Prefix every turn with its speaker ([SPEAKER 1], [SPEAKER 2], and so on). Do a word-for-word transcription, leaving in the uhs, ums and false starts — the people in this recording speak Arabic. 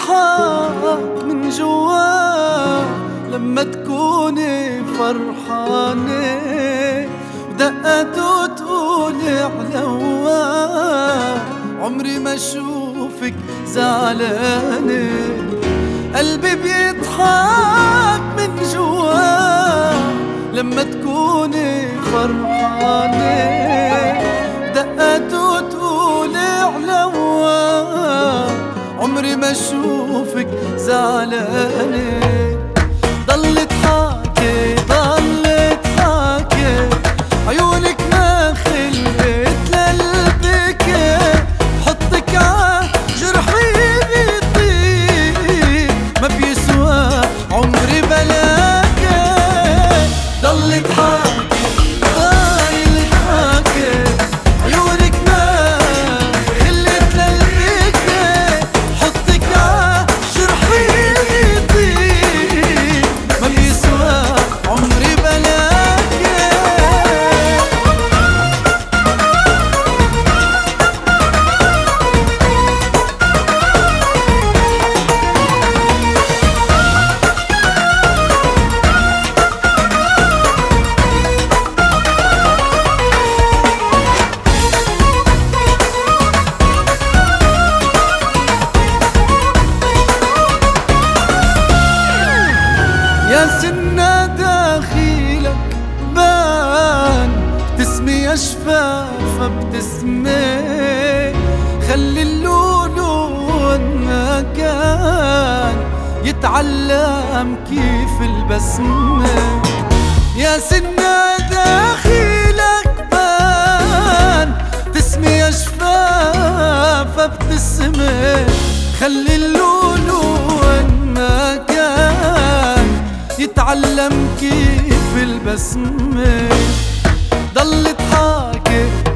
[SPEAKER 1] بيضحك من جوا لما تكوني فرحانة، ودقته تقولي علوا عمري ما اشوفك زعلانة. قلبي بيضحك من جوا لما تكوني فرحانة، دقته تقولي علوا عمري ما اشوفك زعلانة. ضلت حاكي ضلت حاكي عيونك ما خلقت للبكي، حطك ع جرحي بيطيب ما بيسوى عمري بلاكي. ضلت حاكي ضلت حاكي عيونك ما خلقت للبكي، حطك ع جرحي بيطيب ما بيسوى عمري بلاكي. يا سنة داخلك بان تسمي أشفاف بتسمي، خلي اللون ما كان يتعلم كيف البسمة. يا سنة داخلك بان تسمي أشفاف بتسمي، خلي اللون ما كان يتعلم كيف البسمة. ضلت حاكي